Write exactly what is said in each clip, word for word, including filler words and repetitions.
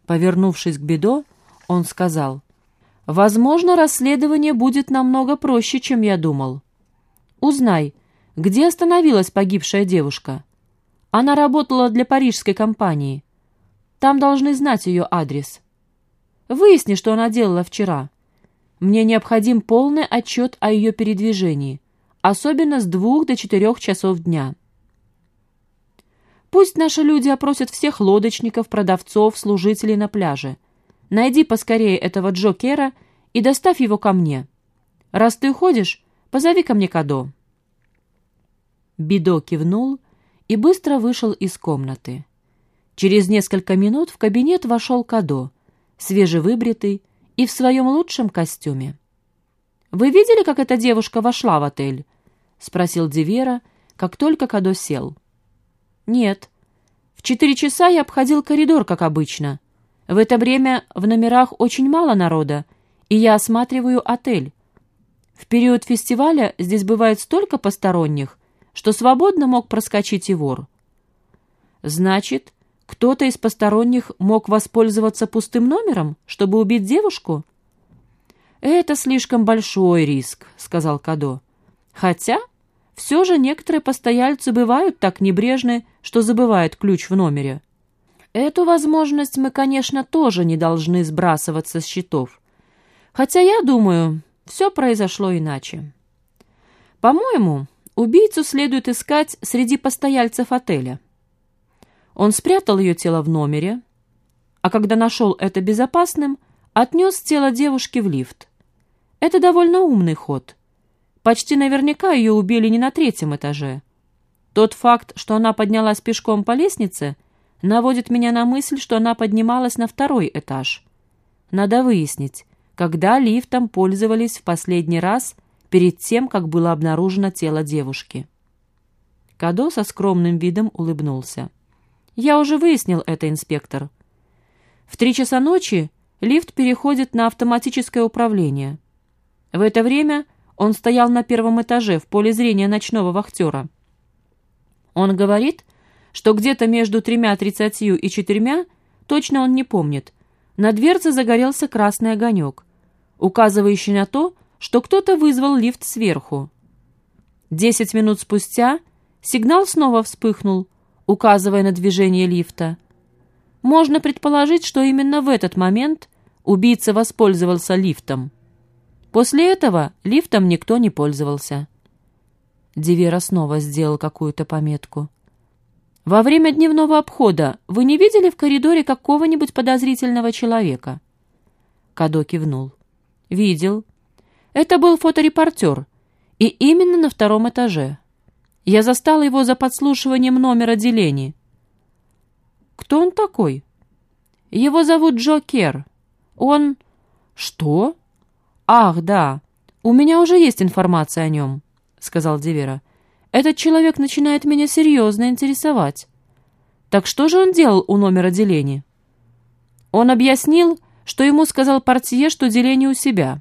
Повернувшись к Бидо, он сказал: «Возможно, расследование будет намного проще, чем я думал. Узнай, где остановилась погибшая девушка. Она работала для парижской компании. Там должны знать ее адрес. Выясни, что она делала вчера. Мне необходим полный отчет о ее передвижении, особенно с двух до четырех часов дня. Пусть наши люди опросят всех лодочников, продавцов, служителей на пляже. Найди поскорее этого Джо Кера и доставь его ко мне. Раз ты уходишь, позови ко мне Кадо». Бидо кивнул и быстро вышел из комнаты. Через несколько минут в кабинет вошел Кадо, свежевыбритый и в своем лучшем костюме. «Вы видели, как эта девушка вошла в отель?» — спросил Дивера, как только Кадо сел. «Нет. В четыре часа я обходил коридор, как обычно. В это время в номерах очень мало народа, и я осматриваю отель. В период фестиваля здесь бывает столько посторонних, что свободно мог проскочить и вор». «Значит, кто-то из посторонних мог воспользоваться пустым номером, чтобы убить девушку?» «Это слишком большой риск», — сказал Кадо. «Хотя все же некоторые постояльцы бывают так небрежны, что забывают ключ в номере. Эту возможность мы, конечно, тоже не должны сбрасывать со счетов. Хотя я думаю, все произошло иначе. По-моему, убийцу следует искать среди постояльцев отеля. Он спрятал ее тело в номере, а когда нашел это безопасным, отнес тело девушки в лифт. Это довольно умный ход. Почти наверняка ее убили не на третьем этаже. Тот факт, что она поднялась пешком по лестнице, наводит меня на мысль, что она поднималась на второй этаж. Надо выяснить, когда лифтом пользовались в последний раз перед тем, как было обнаружено тело девушки. Кадо со скромным видом улыбнулся. «Я уже выяснил это, инспектор. В три часа ночи лифт переходит на автоматическое управление. В это время он стоял на первом этаже в поле зрения ночного вахтера. Он говорит, что где-то между тремя тридцатью и четырьмя, точно он не помнит, на дверце загорелся красный огонек, указывающий на то, что кто-то вызвал лифт сверху. Десять минут спустя сигнал снова вспыхнул, указывая на движение лифта. Можно предположить, что именно в этот момент убийца воспользовался лифтом. После этого лифтом никто не пользовался». Дивера снова сделал какую-то пометку. «Во время дневного обхода вы не видели в коридоре какого-нибудь подозрительного человека?» Кадо кивнул. «Видел. Это был фоторепортер, и именно на втором этаже. Я застал его за подслушиванием номера Делени». «Кто он такой?» «Его зовут Джо Кер. Он...» «Что?» «Ах, да. У меня уже есть информация о нем», — сказал Дивера. «Этот человек начинает меня серьезно интересовать. Так что же он делал у номера Делени?» «Он объяснил, что ему сказал портье, что Делени у себя».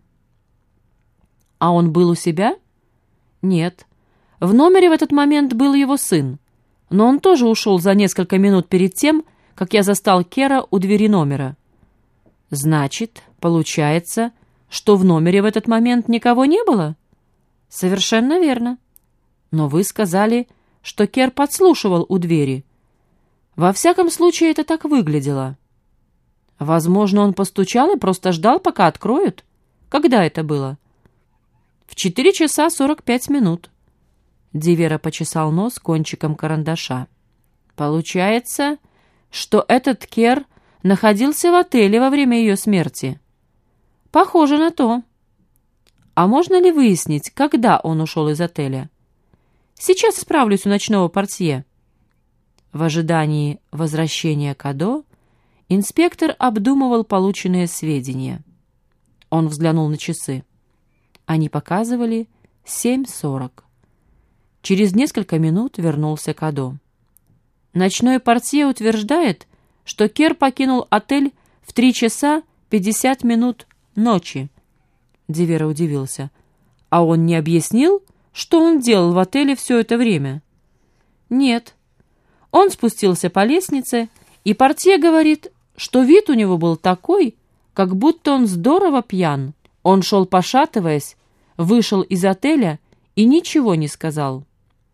«А он был у себя?» «Нет. В номере в этот момент был его сын, но он тоже ушел за несколько минут перед тем, как я застал Кера у двери номера». «Значит, получается, что в номере в этот момент никого не было?» «Совершенно верно. Но вы сказали, что Кер подслушивал у двери. Во всяком случае, это так выглядело. Возможно, он постучал и просто ждал, пока откроют. Когда это было?» «В четыре часа сорок пять минут». Дивера почесал нос кончиком карандаша. «Получается, что этот Кер находился в отеле во время ее смерти?» «Похоже на то». «А можно ли выяснить, когда он ушел из отеля?» «Сейчас справлюсь у ночного портье». В ожидании возвращения Кадо инспектор обдумывал полученные сведения. Он взглянул на часы. Они показывали семь сорок. Через несколько минут вернулся Кадо. «Ночной портье утверждает, что Кер покинул отель в три часа пятьдесят минут ночи». Дивера удивился. «А он не объяснил, что он делал в отеле все это время?» «Нет. Он спустился по лестнице, и портье говорит, что вид у него был такой, как будто он здорово пьян. Он шел пошатываясь, вышел из отеля и ничего не сказал.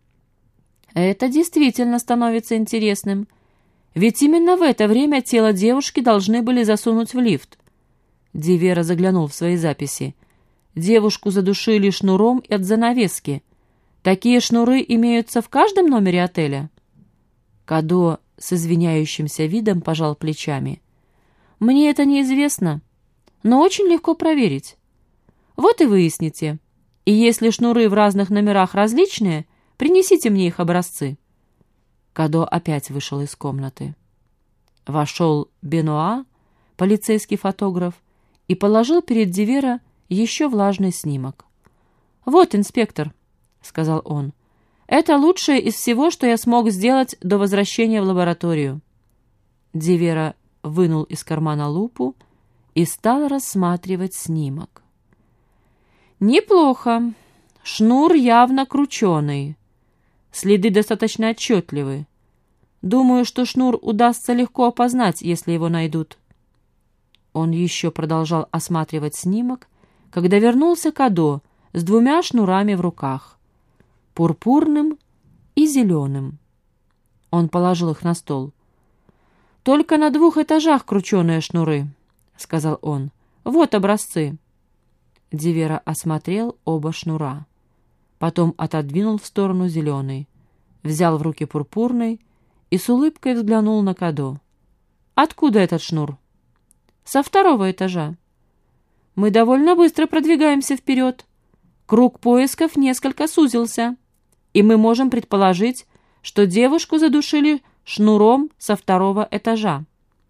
Это действительно становится интересным, ведь именно в это время тело девушки должны были засунуть в лифт. Ди Вера заглянул в свои записи. Девушку задушили шнуром от занавески. Такие шнуры имеются в каждом номере отеля? Кадо с извиняющимся видом пожал плечами. Мне это неизвестно, но очень легко проверить. Вот и выясните. И если шнуры в разных номерах различные, принесите мне их образцы. Кадо опять вышел из комнаты. Вошел Бенуа, полицейский фотограф, и положил перед Ди Вера еще влажный снимок. «Вот, инспектор», — сказал он, — «это лучшее из всего, что я смог сделать до возвращения в лабораторию». Ди Вера вынул из кармана лупу и стал рассматривать снимок. «Неплохо. Шнур явно крученый. Следы достаточно отчетливы. Думаю, что шнур удастся легко опознать, если его найдут». Он еще продолжал осматривать снимок, когда вернулся Кадо с двумя шнурами в руках, пурпурным и зеленым. Он положил их на стол. «Только на двух этажах крученые шнуры», — сказал он. «Вот образцы». Ди Вера осмотрел оба шнура. Потом отодвинул в сторону зеленый, взял в руки пурпурный и с улыбкой взглянул на Кадо. «Откуда этот шнур?» «Со второго этажа». «Мы довольно быстро продвигаемся вперед. Круг поисков несколько сузился, и мы можем предположить, что девушку задушили шнуром со второго этажа».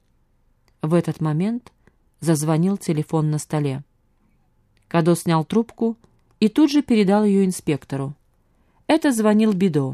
В этот момент зазвонил телефон на столе. Кадо снял трубку и тут же передал ее инспектору. Это звонил Бидо.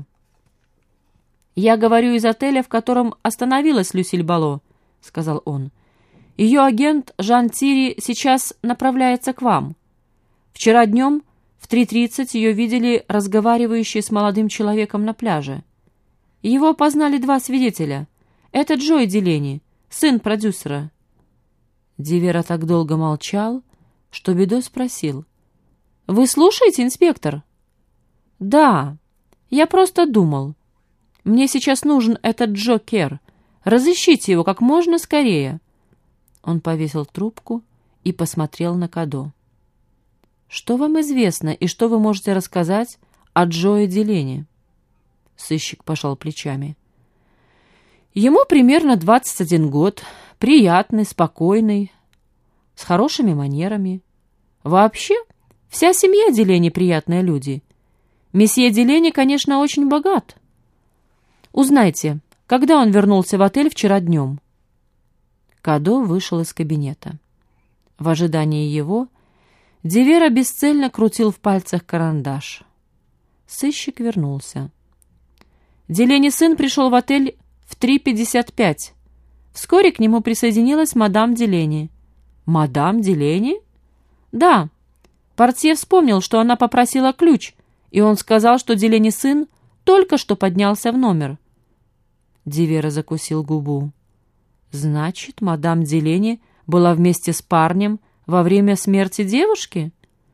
«Я говорю из отеля, в котором остановилась Люсиль Бало», — сказал он. «Ее агент Жан Тири сейчас направляется к вам. Вчера днем в три тридцать ее видели разговаривающей с молодым человеком на пляже. Его опознали два свидетеля. Это Джой Делени, сын продюсера». Ди Вера так долго молчал, что Бидо спросил. «Вы слушаете, инспектор?» «Да, я просто думал. Мне сейчас нужен этот Джо Кер. Разыщите его как можно скорее». Он повесил трубку и посмотрел на Кадо. «Что вам известно и что вы можете рассказать о Джое Делени?» Сыщик пожал плечами. «Ему примерно двадцать один год, приятный, спокойный, с хорошими манерами. Вообще, вся семья Делени приятные люди. Месье Делени, конечно, очень богат. Узнайте, когда он вернулся в отель вчера днем?» Кадо вышел из кабинета. В ожидании его Ди Вера бесцельно крутил в пальцах карандаш. Сыщик вернулся. Делени сын пришел в отель в три пятьдесят пять. Вскоре к нему присоединилась мадам Делени. «Мадам Делени?» «Да. Портье вспомнил, что она попросила ключ, и он сказал, что Делени сын только что поднялся в номер». Ди Вера закусил губу. «Значит, мадам Делени была вместе с парнем во время смерти девушки?»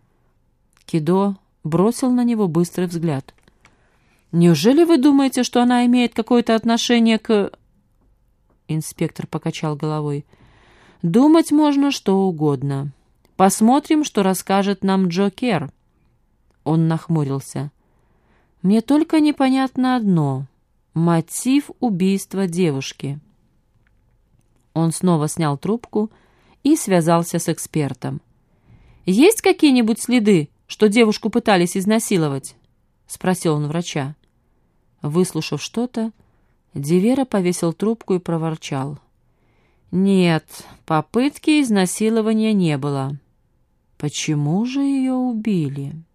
Кидо бросил на него быстрый взгляд. «Неужели вы думаете, что она имеет какое-то отношение к...» Инспектор покачал головой. «Думать можно что угодно. Посмотрим, что расскажет нам Джо Кер». Он нахмурился. «Мне только непонятно одно. Мотив убийства девушки». Он снова снял трубку и связался с экспертом. «Есть какие-нибудь следы, что девушку пытались изнасиловать?» — спросил он врача. Выслушав что-то, Ди Вера повесил трубку и проворчал. «Нет, попытки изнасилования не было. Почему же ее убили?»